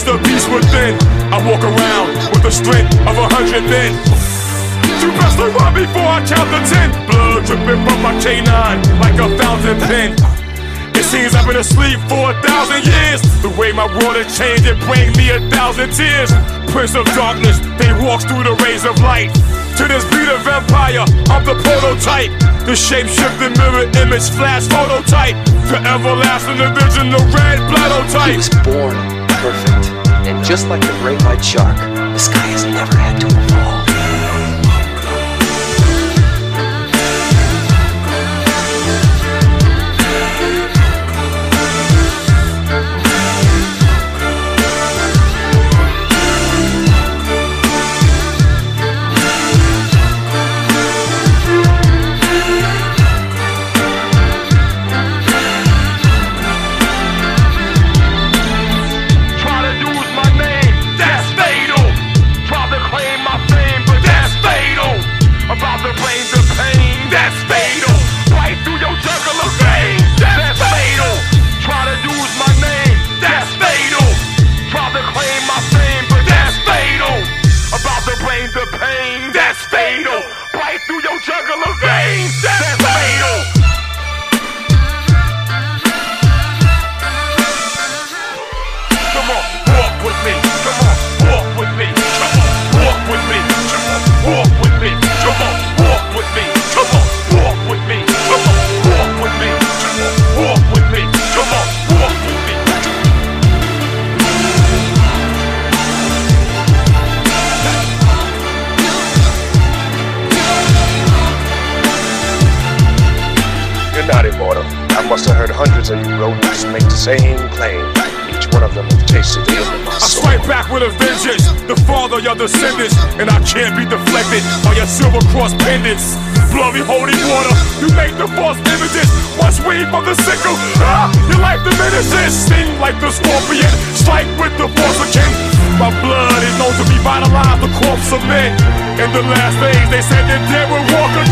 It's the beast within. I walk around with the strength of 100 men. You best to run before I count to 10. Blood dripping from my canine like a fountain pen. It seems I've been asleep for 1,000 years. The way my world has changed, it brings me 1,000 tears. Prince of darkness, they walks through the rays of light. To this beat of empire, I'm the prototype. The shape-shifting mirror image flash phototype. The everlasting division, the red blood-o-type. He was born perfect, and just like the great white shark, the sky has never had to evolve. Not immortal. I must have heard hundreds of you rodents make the same claim. Each one of them have tasted the end of my soul. I strike back with a vengeance, the father of your descendants, and I can't be deflected by your silver cross pendants. Bloody holy water, you make the false images. Once weed from the sickle, your life diminishes. Sting like the scorpion, strike with the force again. My blood is known to revitalize the corpse of men. In the last days, they said the dead will walk